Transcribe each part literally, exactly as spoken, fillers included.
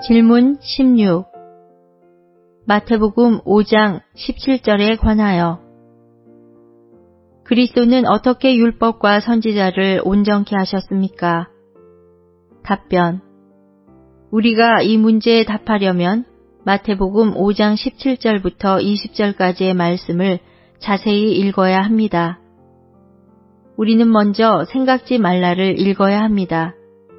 질문 십육. 마태복음 오 장 십칠 절에 관하여 그리스도는 어떻게 율법과 선지자를 온전케 하셨습니까? 답변. 우리가 이 문제에 답하려면 마태복음 오 장 십칠 절부터 이십 절까지의 말씀을 자세히 읽어야 합니다. 우리는 먼저 생각지 말라를 읽어야 합니다.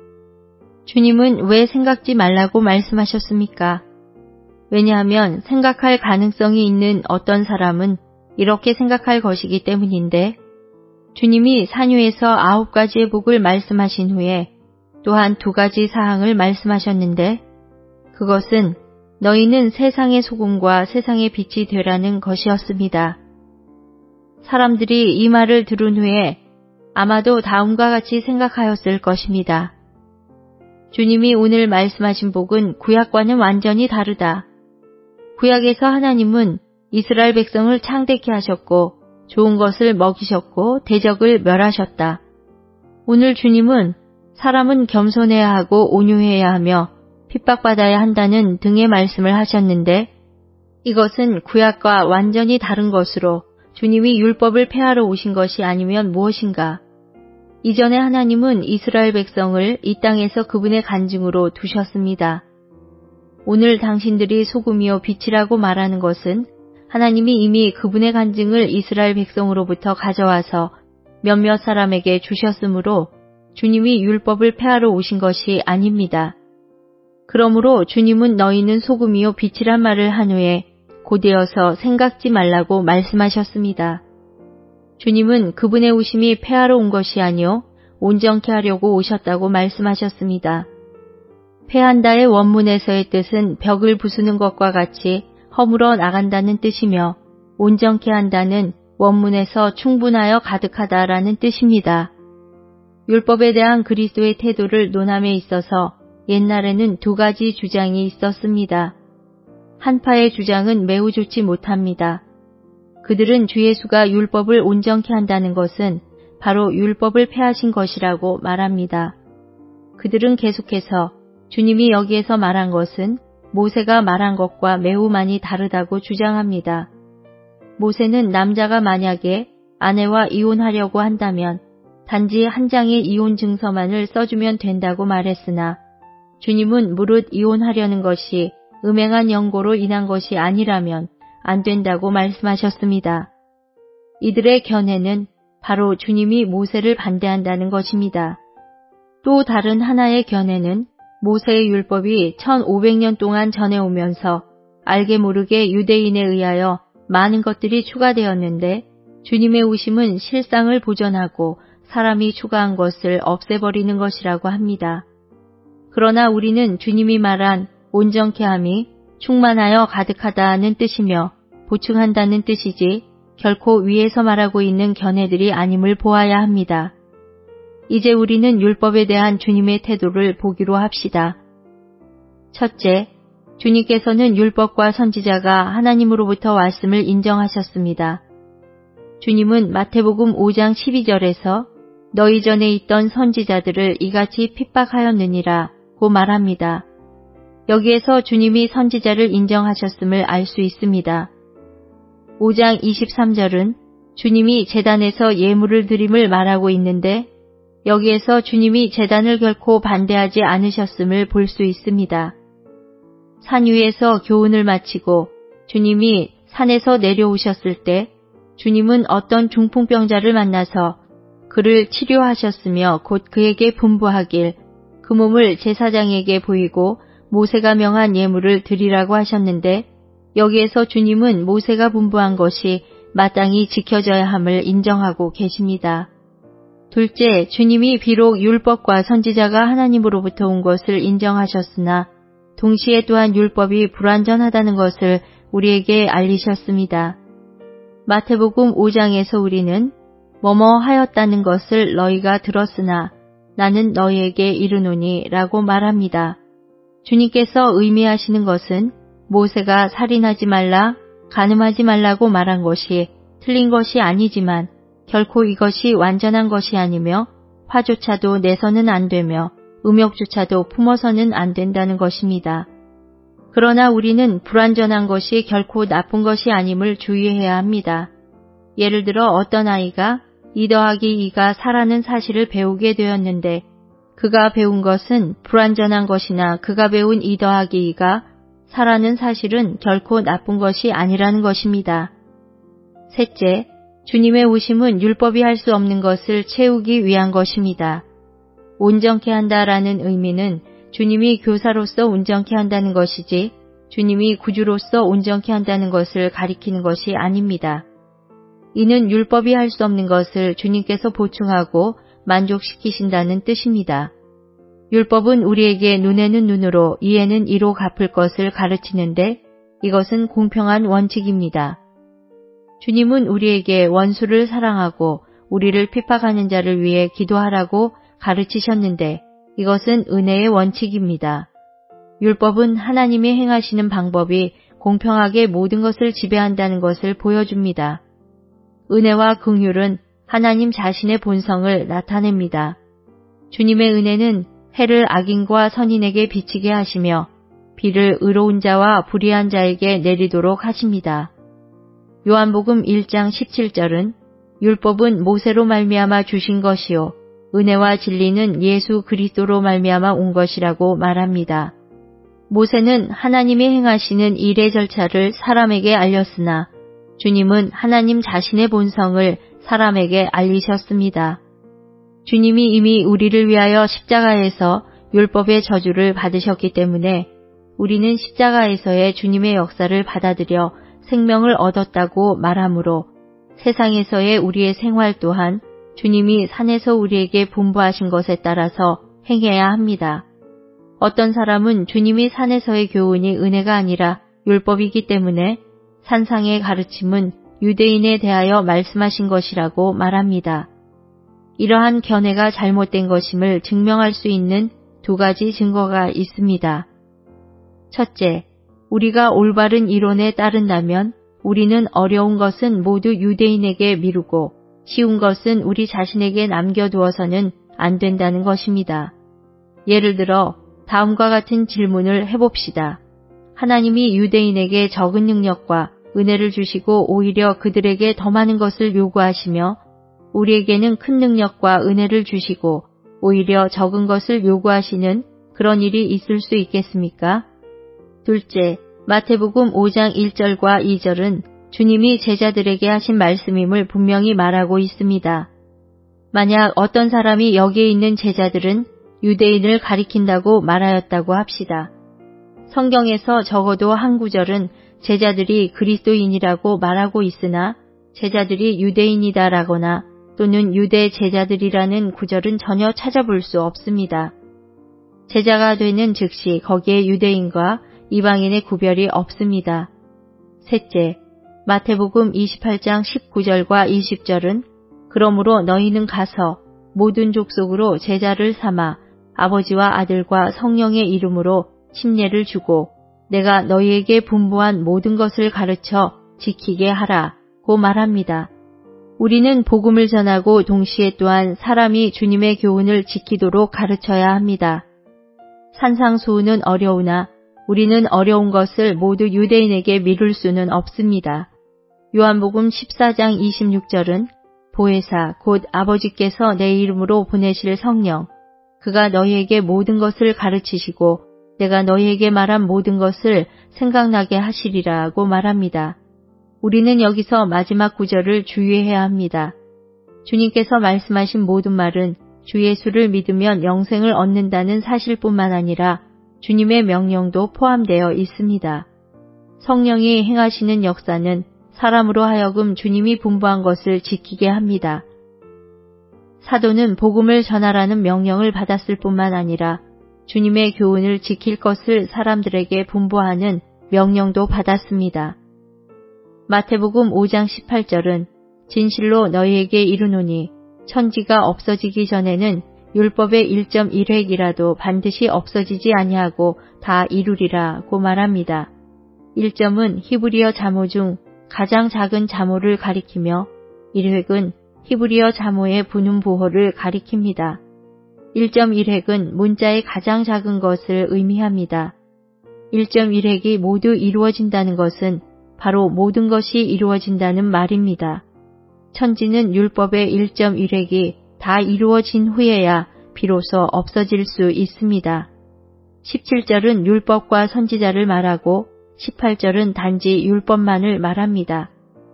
주님은 왜 생각지 말라고 말씀하셨습니까? 왜냐하면 생각할 가능성이 있는 어떤 사람은 이렇게 생각할 것이기 때문인데, 주님이 산유에서 아홉 가지의 복을 말씀하신 후에 또한 두 가지 사항을 말씀하셨는데, 그것은 너희는 세상의 소금과 세상의 빛이 되라는 것이었습니다. 사람들이 이 말을 들은 후에 아마도 다음과 같이 생각하였을 것입니다. 주님이 오늘 말씀하신 복은 구약과는 완전히 다르다. 구약에서 하나님은 이스라엘 백성을 창대케 하셨고 좋은 것을 먹이셨고 대적을 멸하셨다. 오늘 주님은 사람은 겸손해야 하고 온유해야 하며 핍박받아야 한다는 등의 말씀을 하셨는데, 이것은 구약과 완전히 다른 것으로 주님이 율법을 폐하러 오신 것이 아니면 무엇인가? 이전에 하나님은 이스라엘 백성을 이 땅에서 그분의 간증으로 두셨습니다. 오늘 당신들이 소금이요 빛이라고 말하는 것은 하나님이 이미 그분의 간증을 이스라엘 백성으로부터 가져와서 몇몇 사람에게 주셨으므로 주님이 율법을 폐하러 오신 것이 아닙니다. 그러므로 주님은 너희는 소금이요 빛이란 말을 한 후에 곧이어서 생각지 말라고 말씀하셨습니다. 주님은 그분의 오심이 폐하러 온 것이 아니요 온전케 하려고 오셨다고 말씀하셨습니다. 폐한다의 원문에서의 뜻은 벽을 부수는 것과 같이 허물어 나간다는 뜻이며, 온전케 한다는 원문에서 충분하여 가득하다라는 뜻입니다. 율법에 대한 그리스도의 태도를 논함에 있어서 옛날에는 두 가지 주장이 있었습니다. 한파의 주장은 매우 좋지 못합니다. 그들은 주 예수가 율법을 온전케 한다는 것은 바로 율법을 폐하신 것이라고 말합니다. 그들은 계속해서 주님이 여기에서 말한 것은 모세가 말한 것과 매우 많이 다르다고 주장합니다. 모세는 남자가 만약에 아내와 이혼하려고 한다면 단지 한 장의 이혼 증서만을 써주면 된다고 말했으나, 주님은 무릇 이혼하려는 것이 음행한 연고로 인한 것이 아니라면 안 된다고 말씀하셨습니다. 이들의 견해는 바로 주님이 모세를 반대한다는 것입니다. 또 다른 하나의 견해는 모세의 율법이 천오백 년 동안 전해오면서 알게 모르게 유대인에 의하여 많은 것들이 추가되었는데, 주님의 오심은 실상을 보존하고 사람이 추가한 것을 없애버리는 것이라고 합니다. 그러나 우리는 주님이 말한 온전케 함이 충만하여 가득하다는 뜻이며 보충한다는 뜻이지 결코 위에서 말하고 있는 견해들이 아님을 보아야 합니다. 이제 우리는 율법에 대한 주님의 태도를 보기로 합시다. 첫째, 주님께서는 율법과 선지자가 하나님으로부터 왔음을 인정하셨습니다. 주님은 마태복음 오 장 십이 절에서 너희 전에 있던 선지자들을 이같이 핍박하였느니라 고 말합니다. 여기에서 주님이 선지자를 인정하셨음을 알 수 있습니다. 오 장 이십삼 절은 주님이 제단에서 예물을 드림을 말하고 있는데, 여기에서 주님이 제단을 결코 반대하지 않으셨음을 볼 수 있습니다. 산 위에서 교훈을 마치고 주님이 산에서 내려오셨을 때 주님은 어떤 중풍병자를 만나서 그를 치료하셨으며 곧 그에게 분부하길 그 몸을 제사장에게 보이고 모세가 명한 예물을 드리라고 하셨는데, 여기에서 주님은 모세가 분부한 것이 마땅히 지켜져야 함을 인정하고 계십니다. 둘째, 주님이 비록 율법과 선지자가 하나님으로부터 온 것을 인정하셨으나 동시에 또한 율법이 불완전하다는 것을 우리에게 알리셨습니다. 마태복음 오 장에서 우리는 뭐뭐 하였다는 것을 너희가 들었으나 나는 너희에게 이르노니 라고 말합니다. 주님께서 의미하시는 것은 모세가 살인하지 말라, 간음하지 말라고 말한 것이 틀린 것이 아니지만 결코 이것이 완전한 것이 아니며 화조차도 내서는 안 되며 음욕조차도 품어서는 안 된다는 것입니다. 그러나 우리는 불완전한 것이 결코 나쁜 것이 아님을 주의해야 합니다. 예를 들어 어떤 아이가 이 더하기 이가 사라는 사실을 배우게 되었는데 그가 배운 것은 불완전한 것이나 그가 배운 이 더하기 이가 사라는 사실은 결코 나쁜 것이 아니라는 것입니다. 셋째, 주님의 오심은 율법이 할 수 없는 것을 채우기 위한 것입니다. 온전케 한다라는 의미는 주님이 교사로서 온전케 한다는 것이지 주님이 구주로서 온전케 한다는 것을 가리키는 것이 아닙니다. 이는 율법이 할 수 없는 것을 주님께서 보충하고 만족시키신다는 뜻입니다. 율법은 우리에게 눈에는 눈으로 이에는 이로 갚을 것을 가르치는데 이것은 공평한 원칙입니다. 주님은 우리에게 원수를 사랑하고 우리를 핍박하는 자를 위해 기도하라고 가르치셨는데 이것은 은혜의 원칙입니다. 율법은 하나님이 행하시는 방법이 공평하게 모든 것을 지배한다는 것을 보여줍니다. 은혜와 긍휼은 하나님 자신의 본성을 나타냅니다. 주님의 은혜는 해를 악인과 선인에게 비치게 하시며 비를 의로운 자와 불의한 자에게 내리도록 하십니다. 요한복음 일 장 십칠 절은 율법은 모세로 말미암아 주신 것이요 은혜와 진리는 예수 그리스도로 말미암아 온 것이라고 말합니다. 모세는 하나님이 행하시는 일의 절차를 사람에게 알렸으나 주님은 하나님 자신의 본성을 사람에게 알리셨습니다. 주님이 이미 우리를 위하여 십자가에서 율법의 저주를 받으셨기 때문에 우리는 십자가에서의 주님의 역사를 받아들여 생명을 얻었다고 말하므로 세상에서의 우리의 생활 또한 주님이 산에서 우리에게 분부하신 것에 따라서 행해야 합니다. 어떤 사람은 주님이 산에서의 교훈이 은혜가 아니라 율법이기 때문에 산상의 가르침은 유대인에 대하여 말씀하신 것이라고 말합니다. 이러한 견해가 잘못된 것임을 증명할 수 있는 두 가지 증거가 있습니다. 첫째, 우리가 올바른 이론에 따른다면 우리는 어려운 것은 모두 유대인에게 미루고 쉬운 것은 우리 자신에게 남겨두어서는 안 된다는 것입니다. 예를 들어 다음과 같은 질문을 해봅시다. 하나님이 유대인에게 적은 능력과 은혜를 주시고 오히려 그들에게 더 많은 것을 요구하시며 우리에게는 큰 능력과 은혜를 주시고 오히려 적은 것을 요구하시는 그런 일이 있을 수 있겠습니까? 둘째, 마태복음 오 장 일 절과 이 절은 주님이 제자들에게 하신 말씀임을 분명히 말하고 있습니다. 만약 어떤 사람이 여기에 있는 제자들은 유대인을 가리킨다고 말하였다고 합시다. 성경에서 적어도 한 구절은 제자들이 그리스도인이라고 말하고 있으나 제자들이 유대인이다라거나 또는 유대 제자들이라는 구절은 전혀 찾아볼 수 없습니다. 제자가 되는 즉시 거기에 유대인과 이방인의 구별이 없습니다. 셋째, 마태복음 이십팔 장 십구 절과 이십 절은 그러므로 너희는 가서 모든 족속으로 제자를 삼아 아버지와 아들과 성령의 이름으로 침례를 주고 내가 너희에게 분부한 모든 것을 가르쳐 지키게 하라고 말합니다. 우리는 복음을 전하고 동시에 또한 사람이 주님의 교훈을 지키도록 가르쳐야 합니다. 산상수훈은 어려우나 우리는 어려운 것을 모두 유대인에게 미룰 수는 없습니다. 요한복음 십사 장 이십육 절은 보혜사 곧 아버지께서 내 이름으로 보내실 성령 그가 너희에게 모든 것을 가르치시고 내가 너희에게 말한 모든 것을 생각나게 하시리라고 말합니다. 우리는 여기서 마지막 구절을 주의해야 합니다. 주님께서 말씀하신 모든 말은 주 예수를 믿으면 영생을 얻는다는 사실뿐만 아니라 주님의 명령도 포함되어 있습니다. 성령이 행하시는 역사는 사람으로 하여금 주님이 분부한 것을 지키게 합니다. 사도는 복음을 전하라는 명령을 받았을 뿐만 아니라 주님의 교훈을 지킬 것을 사람들에게 분부하는 명령도 받았습니다. 마태복음 오 장 십팔 절은 진실로 너희에게 이르노니 천지가 없어지기 전에는 율법의 일 점 일 획이라도 반드시 없어지지 아니하고 다 이루리라고 말합니다. 일 점은 히브리어 자모 중 가장 작은 자모를 가리키며 일 획은 히브리어 자모의 분음 부호를 가리킵니다. 일 점 일 획은 문자의 가장 작은 것을 의미합니다. 일 점 일 획이 모두 이루어진다는 것은 바로 모든 것이 이루어진다는 말입니다. 천지는 율법의 일 점 일 획이 다 이루어진 후에야 비로소 없어질 수 있습니다. 십칠 절은 율법과 선지자를 말하고 십팔 절은 단지 율법만을 말합니다.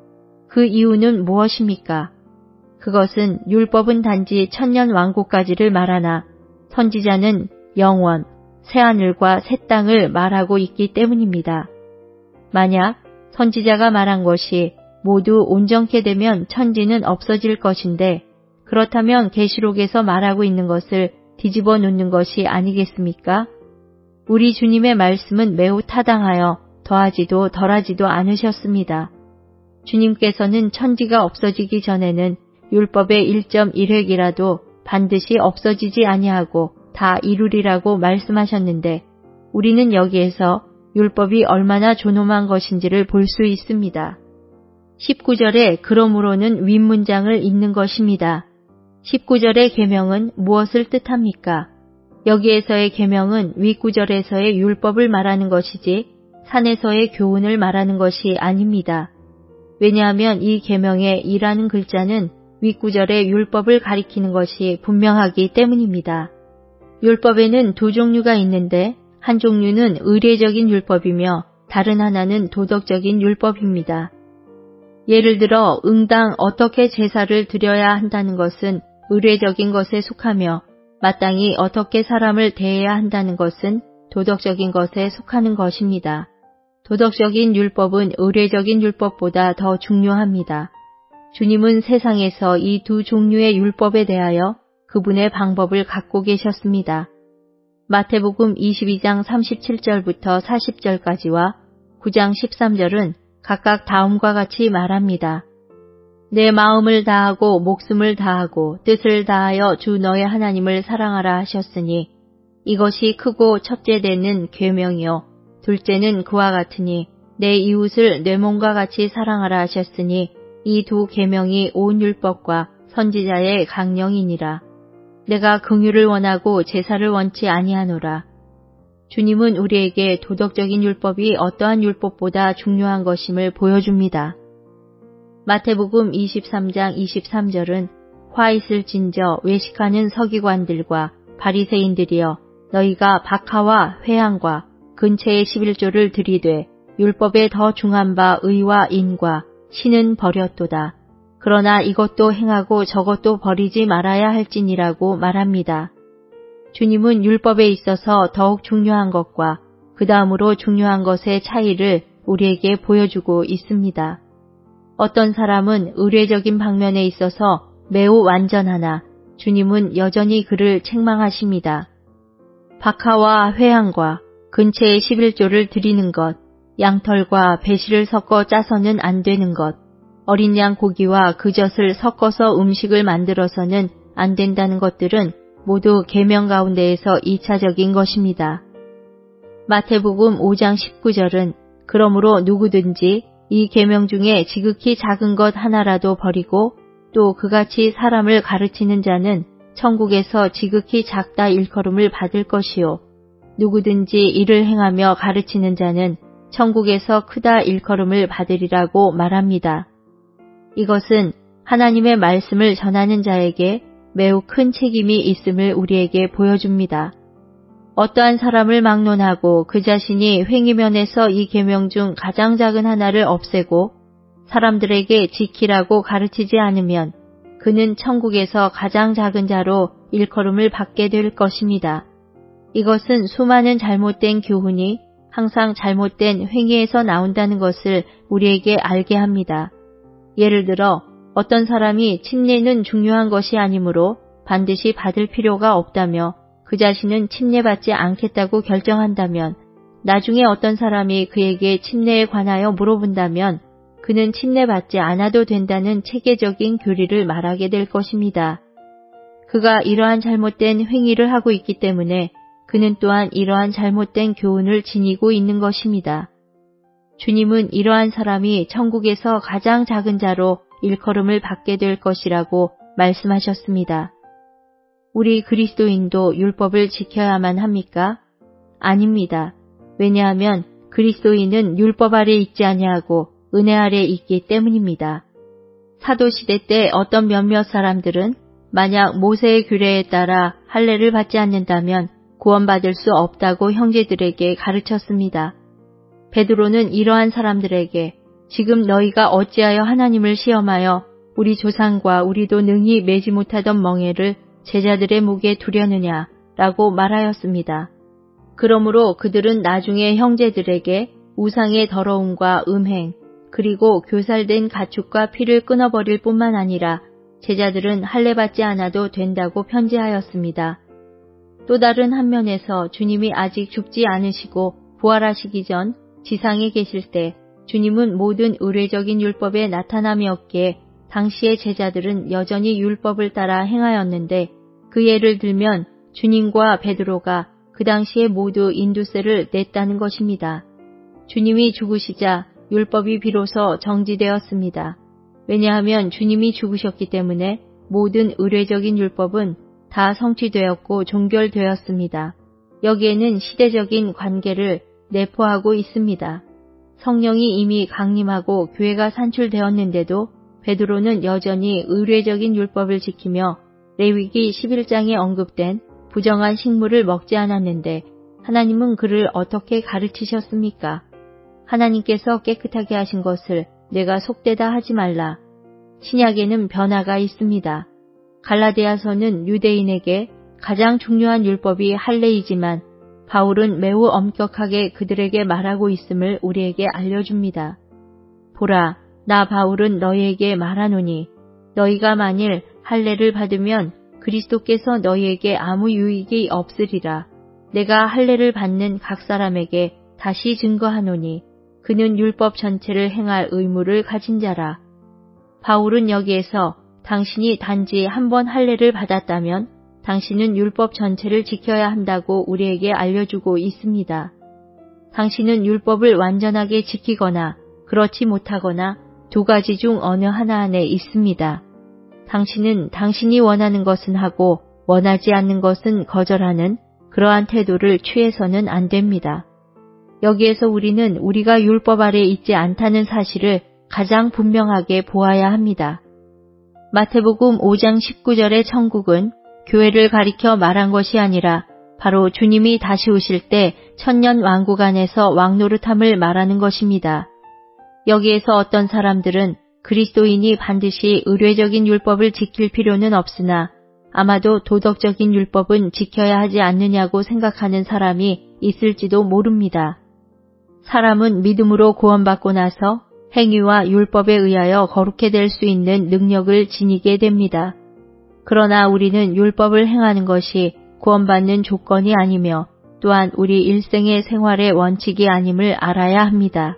그 이유는 무엇입니까? 그것은 율법은 단지 천년 왕국까지를 말하나 선지자는 영원, 새하늘과 새 땅을 말하고 있기 때문입니다. 만약 선지자가 말한 것이 모두 온전케 되면 천지는 없어질 것인데 그렇다면 계시록에서 말하고 있는 것을 뒤집어 놓는 것이 아니겠습니까? 우리 주님의 말씀은 매우 타당하여 더하지도 덜하지도 않으셨습니다. 주님께서는 천지가 없어지기 전에는 율법의 일 점 일 획이라도 반드시 없어지지 아니하고 다 이루리라고 말씀하셨는데 우리는 여기에서 율법이 얼마나 존엄한 것인지를 볼 수 있습니다. 십구 절에 그러므로는 윗문장을 잇는 것입니다. 십구 절의 계명은 무엇을 뜻합니까? 여기에서의 계명은 윗구절에서의 율법을 말하는 것이지 산에서의 교훈을 말하는 것이 아닙니다. 왜냐하면 이 계명의 이라는 글자는 윗구절의 율법을 가리키는 것이 분명하기 때문입니다. 율법에는 두 종류가 있는데 한 종류는 의례적인 율법이며 다른 하나는 도덕적인 율법입니다. 예를 들어 응당 어떻게 제사를 드려야 한다는 것은 의례적인 것에 속하며 마땅히 어떻게 사람을 대해야 한다는 것은 도덕적인 것에 속하는 것입니다. 도덕적인 율법은 의례적인 율법보다 더 중요합니다. 주님은 세상에서 이 두 종류의 율법에 대하여 그분의 방법을 갖고 계셨습니다. 마태복음 이십이 장 삼십칠 절부터 사십 절까지와 구 장 십삼 절은 각각 다음과 같이 말합니다. 내 마음을 다하고 목숨을 다하고 뜻을 다하여 주 너의 하나님을 사랑하라 하셨으니 이것이 크고 첫째되는 계명이요 둘째는 그와 같으니 내 이웃을 내 몸과 같이 사랑하라 하셨으니 이 두 계명이 온 율법과 선지자의 강령이니라. 내가 긍휼을 원하고 제사를 원치 아니하노라. 주님은 우리에게 도덕적인 율법이 어떠한 율법보다 중요한 것임을 보여줍니다. 마태복음 이십삼 장 이십삼 절은 화 있을진저 외식하는 서기관들과 바리새인들이여 너희가 박하와 회향과 근처의 십일조를 들이되 율법에 더 중한 바 의와 인과 신은 버렸도다. 그러나 이것도 행하고 저것도 버리지 말아야 할지니라고 말합니다. 주님은 율법에 있어서 더욱 중요한 것과 그 다음으로 중요한 것의 차이를 우리에게 보여주고 있습니다. 어떤 사람은 의례적인 방면에 있어서 매우 완전하나 주님은 여전히 그를 책망하십니다. 박하와 회향과 근처의 십일조를 드리는 것, 양털과 배실을 섞어 짜서는 안 되는 것, 어린 양 고기와 그 젖을 섞어서 음식을 만들어서는 안 된다는 것들은 모두 계명 가운데에서 이차적인 것입니다. 마태복음 오 장 십구 절은 그러므로 누구든지 이 계명 중에 지극히 작은 것 하나라도 버리고 또 그같이 사람을 가르치는 자는 천국에서 지극히 작다 일컬음을 받을 것이요 누구든지 이를 행하며 가르치는 자는 천국에서 크다 일컬음을 받으리라고 말합니다. 이것은 하나님의 말씀을 전하는 자에게 매우 큰 책임이 있음을 우리에게 보여줍니다. 어떠한 사람을 막론하고 그 자신이 횡의면에서 이 계명 중 가장 작은 하나를 없애고 사람들에게 지키라고 가르치지 않으면 그는 천국에서 가장 작은 자로 일컬음을 받게 될 것입니다. 이것은 수많은 잘못된 교훈이 항상 잘못된 횡의에서 나온다는 것을 우리에게 알게 합니다. 예를 들어 어떤 사람이 침례는 중요한 것이 아니므로 반드시 받을 필요가 없다며 그 자신은 침례받지 않겠다고 결정한다면 나중에 어떤 사람이 그에게 침례에 관하여 물어본다면 그는 침례받지 않아도 된다는 체계적인 교리를 말하게 될 것입니다. 그가 이러한 잘못된 행위를 하고 있기 때문에 그는 또한 이러한 잘못된 교훈을 지니고 있는 것입니다. 주님은 이러한 사람이 천국에서 가장 작은 자로 일컬음을 받게 될 것이라고 말씀하셨습니다. 우리 그리스도인도 율법을 지켜야만 합니까? 아닙니다. 왜냐하면 그리스도인은 율법 아래 있지 아니하고 은혜 아래 있기 때문입니다. 사도시대 때 어떤 몇몇 사람들은 만약 모세의 규례에 따라 할례를 받지 않는다면 구원받을 수 없다고 형제들에게 가르쳤습니다. 베드로는 이러한 사람들에게 지금 너희가 어찌하여 하나님을 시험하여 우리 조상과 우리도 능히 매지 못하던 멍에를 제자들의 목에 두려느냐 라고 말하였습니다. 그러므로 그들은 나중에 형제들에게 우상의 더러움과 음행 그리고 교살된 가축과 피를 끊어버릴 뿐만 아니라 제자들은 할례 받지 않아도 된다고 편지하였습니다. 또 다른 한면에서 주님이 아직 죽지 않으시고 부활하시기 전 지상에 계실 때 주님은 모든 의례적인 율법에 나타남이었기에 당시의 제자들은 여전히 율법을 따라 행하였는데 그 예를 들면 주님과 베드로가 그 당시에 모두 인두세를 냈다는 것입니다. 주님이 죽으시자 율법이 비로소 정지되었습니다. 왜냐하면 주님이 죽으셨기 때문에 모든 의례적인 율법은 다 성취되었고 종결되었습니다. 여기에는 시대적인 관계를 내포하고 있습니다. 성령이 이미 강림하고 교회가 산출되었는데도 베드로는 여전히 의례적인 율법을 지키며 레위기 십일 장에 언급된 부정한 식물을 먹지 않았는데 하나님은 그를 어떻게 가르치셨습니까? 하나님께서 깨끗하게 하신 것을 내가 속되다 하지 말라. 신약에는 변화가 있습니다. 갈라디아서는 유대인에게 가장 중요한 율법이 할례이지만 바울은 매우 엄격하게 그들에게 말하고 있음을 우리에게 알려줍니다. 보라, 나 바울은 너희에게 말하노니 너희가 만일 할례를 받으면 그리스도께서 너희에게 아무 유익이 없으리라. 내가 할례를 받는 각 사람에게 다시 증거하노니 그는 율법 전체를 행할 의무를 가진 자라. 바울은 여기에서 당신이 단지 한 번 할례를 받았다면 당신은 율법 전체를 지켜야 한다고 우리에게 알려주고 있습니다. 당신은 율법을 완전하게 지키거나 그렇지 못하거나 두 가지 중 어느 하나 안에 있습니다. 당신은 당신이 원하는 것은 하고 원하지 않는 것은 거절하는 그러한 태도를 취해서는 안 됩니다. 여기에서 우리는 우리가 율법 아래 있지 않다는 사실을 가장 분명하게 보아야 합니다. 마태복음 오 장 십구 절의 천국은 교회를 가리켜 말한 것이 아니라 바로 주님이 다시 오실 때 천년 왕국 안에서 왕노릇함을 말하는 것입니다. 여기에서 어떤 사람들은 그리스도인이 반드시 의례적인 율법을 지킬 필요는 없으나 아마도 도덕적인 율법은 지켜야 하지 않느냐고 생각하는 사람이 있을지도 모릅니다. 사람은 믿음으로 구원받고 나서 행위와 율법에 의하여 거룩해 될 수 있는 능력을 지니게 됩니다. 그러나 우리는 율법을 행하는 것이 구원받는 조건이 아니며 또한 우리 일생의 생활의 원칙이 아님을 알아야 합니다.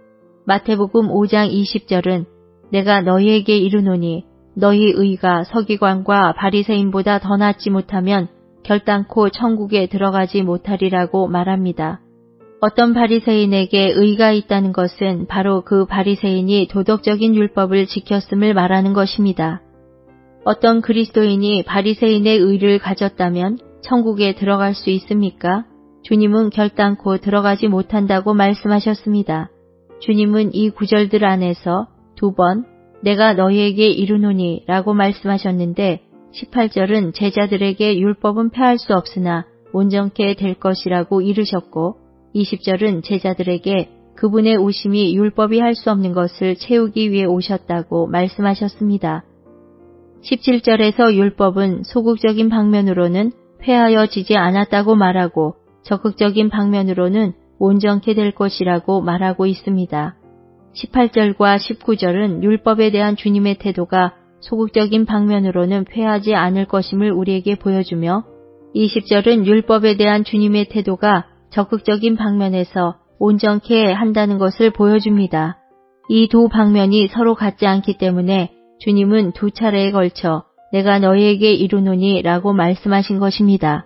마태복음 오 장 이십 절은 내가 너희에게 이르노니 너희 의가 서기관과 바리새인보다 더 낫지 못하면 결단코 천국에 들어가지 못하리라고 말합니다. 어떤 바리새인에게 의가 있다는 것은 바로 그 바리새인이 도덕적인 율법을 지켰음을 말하는 것입니다. 어떤 그리스도인이 바리새인의 의를 가졌다면 천국에 들어갈 수 있습니까? 주님은 결단코 들어가지 못한다고 말씀하셨습니다. 주님은 이 구절들 안에서 두 번 내가 너희에게 이르노니 라고 말씀하셨는데 십팔 절은 제자들에게 율법은 폐할 수 없으나 온전케 될 것이라고 이르셨고 이십 절은 제자들에게 그분의 오심이 율법이 할 수 없는 것을 채우기 위해 오셨다고 말씀하셨습니다. 십칠 절에서 율법은 소극적인 방면으로는 폐하여지지 않았다고 말하고 적극적인 방면으로는 온전케 될 것이라고 말하고 있습니다. 십팔 절과 십구 절은 율법에 대한 주님의 태도가 소극적인 방면으로는 폐하지 않을 것임을 우리에게 보여주며 이십 절은 율법에 대한 주님의 태도가 적극적인 방면에서 온전케 한다는 것을 보여줍니다. 이 두 방면이 서로 같지 않기 때문에 주님은 두 차례에 걸쳐 내가 너희에게 이르노니 라고 말씀하신 것입니다.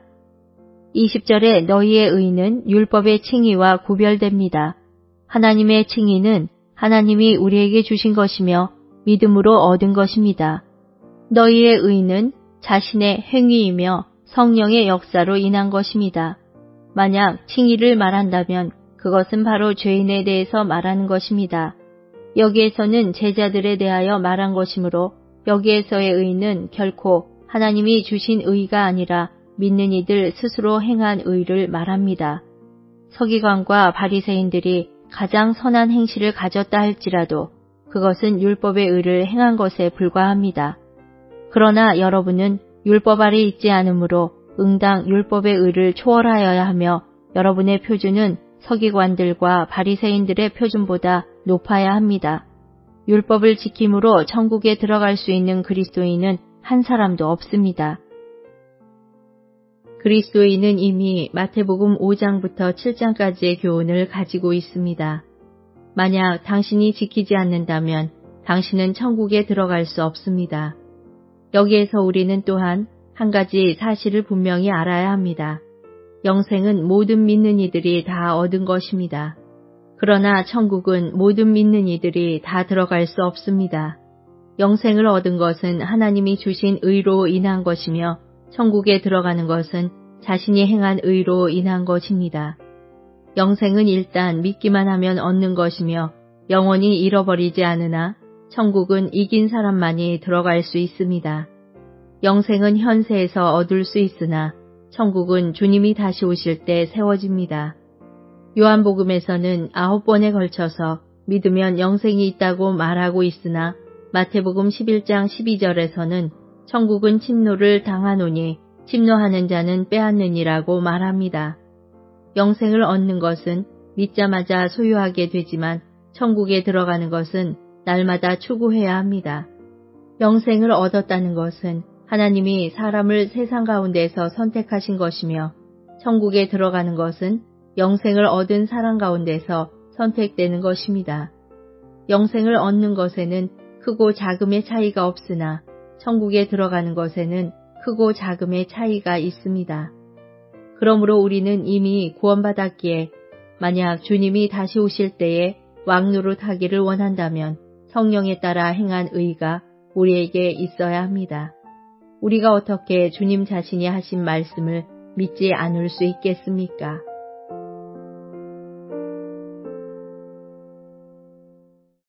이십 절에 너희의 의는 율법의 칭의와 구별됩니다. 하나님의 칭의는 하나님이 우리에게 주신 것이며 믿음으로 얻은 것입니다. 너희의 의는 자신의 행위이며 성령의 역사로 인한 것입니다. 만약 칭의를 말한다면 그것은 바로 죄인에 대해서 말하는 것입니다. 여기에서는 제자들에 대하여 말한 것이므로 여기에서의 의는 결코 하나님이 주신 의가 아니라 믿는 이들 스스로 행한 의를 말합니다. 서기관과 바리새인들이 가장 선한 행실을 가졌다 할지라도 그것은 율법의 의를 행한 것에 불과합니다. 그러나 여러분은 율법 아래 있지 않으므로 응당 율법의 의를 초월하여야 하며 여러분의 표준은 서기관들과 바리새인들의 표준보다 높아야 합니다. 율법을 지킴으로 천국에 들어갈 수 있는 그리스도인은 한 사람도 없습니다. 그리스도인은 이미 마태복음 오 장부터 칠 장까지의 교훈을 가지고 있습니다. 만약 당신이 지키지 않는다면 당신은 천국에 들어갈 수 없습니다. 여기에서 우리는 또한 한 가지 사실을 분명히 알아야 합니다. 영생은 모든 믿는 이들이 다 얻은 것입니다. 그러나 천국은 모든 믿는 이들이 다 들어갈 수 없습니다. 영생을 얻은 것은 하나님이 주신 의로 인한 것이며 천국에 들어가는 것은 자신이 행한 의로 인한 것입니다. 영생은 일단 믿기만 하면 얻는 것이며 영원히 잃어버리지 않으나 천국은 이긴 사람만이 들어갈 수 있습니다. 영생은 현세에서 얻을 수 있으나 천국은 주님이 다시 오실 때 세워집니다. 요한복음에서는 아홉 번에 걸쳐서 믿으면 영생이 있다고 말하고 있으나 마태복음 십일 장 십이 절에서는 천국은 침노를 당하노니 침노하는 자는 빼앗느니라고 말합니다. 영생을 얻는 것은 믿자마자 소유하게 되지만 천국에 들어가는 것은 날마다 추구해야 합니다. 영생을 얻었다는 것은 하나님이 사람을 세상 가운데서 선택하신 것이며 천국에 들어가는 것은 영생을 얻은 사람 가운데서 선택되는 것입니다. 영생을 얻는 것에는 크고 작음의 차이가 없으나 천국에 들어가는 것에는 크고 작음의 차이가 있습니다. 그러므로 우리는 이미 구원받았기에 만약 주님이 다시 오실 때에 왕노릇하기를 원한다면 성령에 따라 행한 의가 우리에게 있어야 합니다. 우리가 어떻게 주님 자신이 하신 말씀을 믿지 않을 수 있겠습니까?